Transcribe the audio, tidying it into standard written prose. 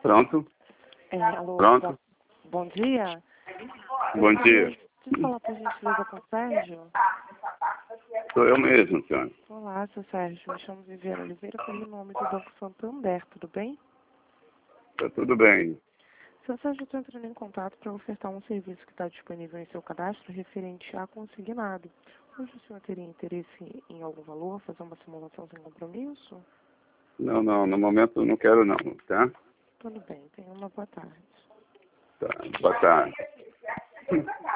Pronto. Alô, Pronto. bom dia. Bom dia. Deixa eu falar por gentileza com o Sérgio. Sou eu mesmo, senhora. Olá, seu Sérgio. Me chamo Viviane Oliveira, pelo nome do Banco Santander, tudo bem? Tá tudo bem. Seu Sérgio, eu estou entrando em contato para ofertar um serviço que está disponível em seu cadastro referente a consignado. Hoje o senhor teria interesse em algum valor, fazer uma simulação sem compromisso? Não, no momento eu não quero não, tá? Tudo bem, tenha uma boa tarde. Tá, boa tarde.